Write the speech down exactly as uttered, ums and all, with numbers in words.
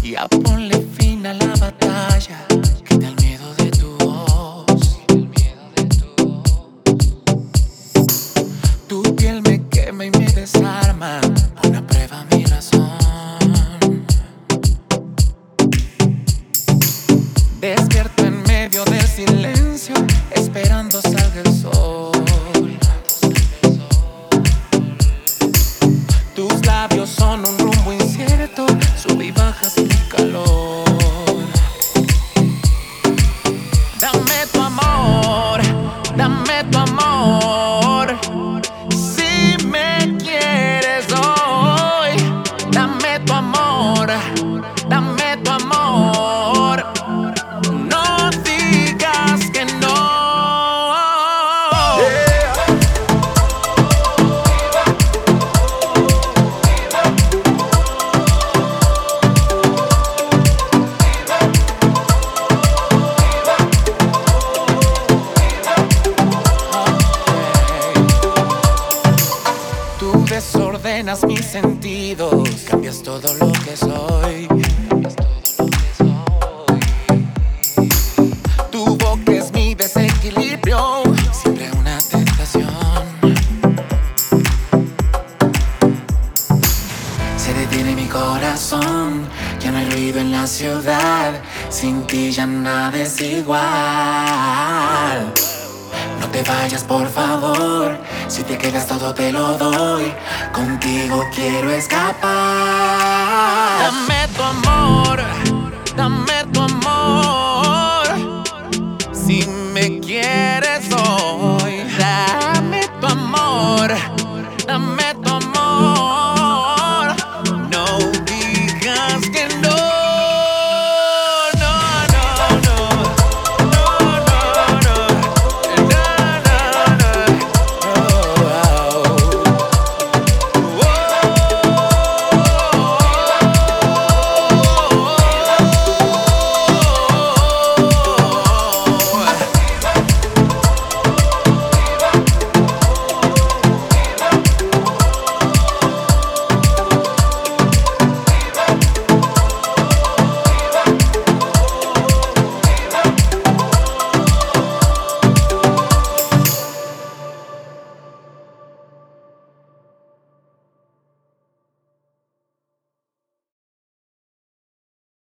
Ya ponle fin a la batalla, quita el miedo de tu voz. Tu piel me quema y me desarma, pon a prueba mi razón. Despierto en medio del silencio, esperando salga el sol. Tus labios son un rumbo incierto, sube y baja sin calor. Dame tu amor, dame tu amor. Si me quieres hoy, dame tu amor, dame tu amor. No digas que no. Desordenas mis sentidos, cambias todo lo que soy. Tu boca es mi desequilibrio, siempre una tentación. Se detiene mi corazón, ya no hay ruido en la ciudad. Sin ti ya nada es igual. No te vayas, por favor. Si te quedas todo te lo doy. Contigo quiero escapar. Dame tu amor, dame